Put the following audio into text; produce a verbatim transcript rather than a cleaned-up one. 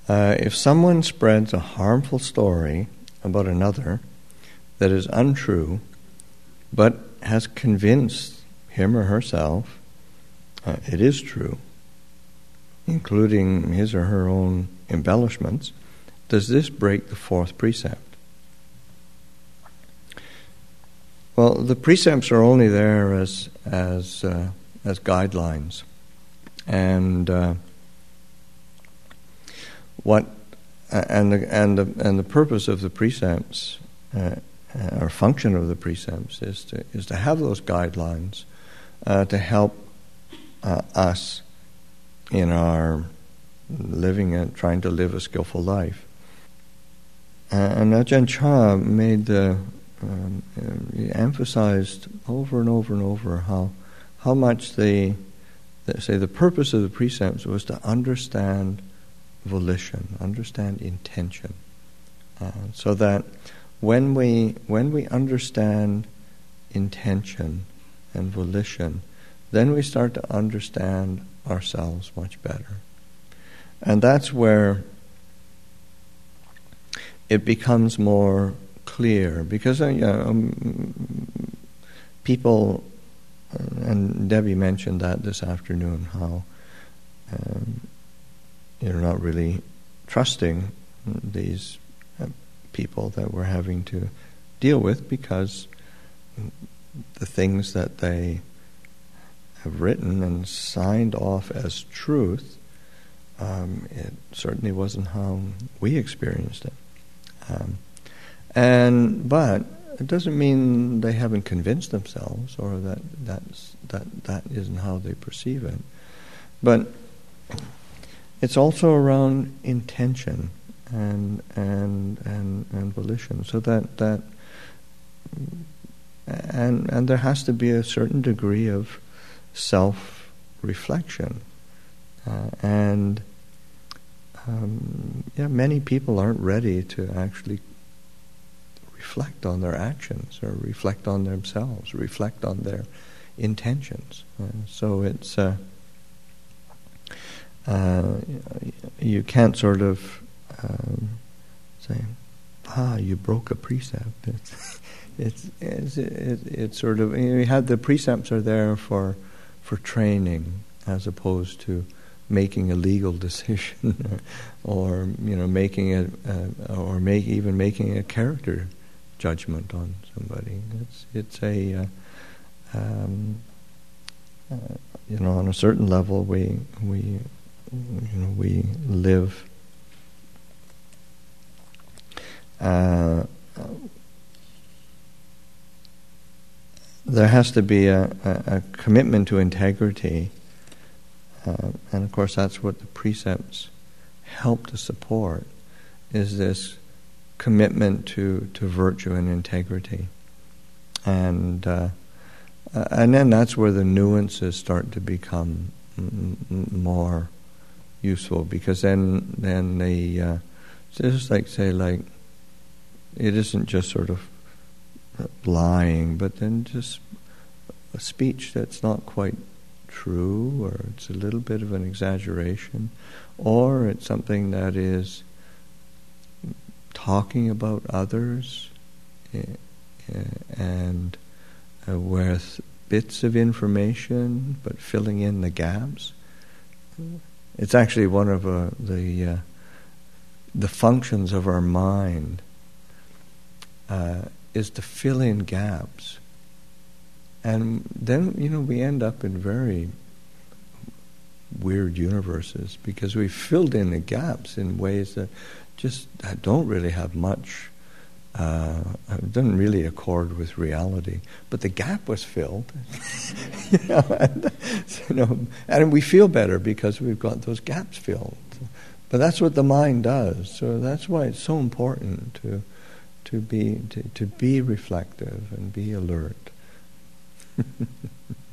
Uh, if someone spreads a harmful story about another that is untrue, but has convinced him or herself uh, it is true, including his or her own embellishments, does this break the fourth precept? Well, the precepts are only there as as uh, as guidelines, and uh, what and the and the and the purpose of the precepts, uh, or function of the precepts, is to is to have those guidelines uh, to help uh, us in our living and trying to live a skillful life. Uh, and Ajahn Chah made the um, he emphasized over and over and over how how much the, the say the purpose of the precepts was to understand volition, understand intention, uh, so that when we when we understand intention and volition, then we start to understand ourselves much better. And that's where it becomes more clear, because uh, you know, um, people, uh, and Debbie mentioned that this afternoon, how um, you're not really trusting these uh, people that we're having to deal with, because the things that they have written and signed off as truth, um, it certainly wasn't how we experienced it. Um, and but it doesn't mean they haven't convinced themselves, or that that's, that that isn't how they perceive it. But it's also around intention and and and, and volition, so that that and and there has to be a certain degree of self-reflection, uh, and um, yeah, many people aren't ready to actually reflect on their actions, or reflect on themselves, reflect on their intentions. Uh, so it's uh, uh, you can't sort of um, say, "Ah, you broke a precept." It's it's it's, it, it's sort of, you know, you have the precepts are there for for training, as opposed to making a legal decision, or you know, making a, uh, or make even making a character judgment on somebody. It's it's a uh, um, uh, you know, on a certain level, we we you know we live. Uh, there has to be a, a, a commitment to integrity. Uh, and of course, that's what the precepts help to support, is this commitment to, to virtue and integrity. And uh, uh, and then that's where the nuances start to become m- m- more useful, because then then they uh, it's just like, say, like, it isn't just sort of lying, but then just a speech that's not quite true, or it's a little bit of an exaggeration, or it's something that is talking about others and uh, with bits of information, but filling in the gaps. It's actually one of uh, the uh, the functions of our mind uh, is to fill in gaps. And then, you know, we end up in very weird universes, because we filled in the gaps in ways that just don't really have much, uh, doesn't really accord with reality. But the gap was filled, you know, and, you know, and we feel better because we've got those gaps filled. But that's what the mind does. So that's why it's so important to to be to, to be reflective and be alert.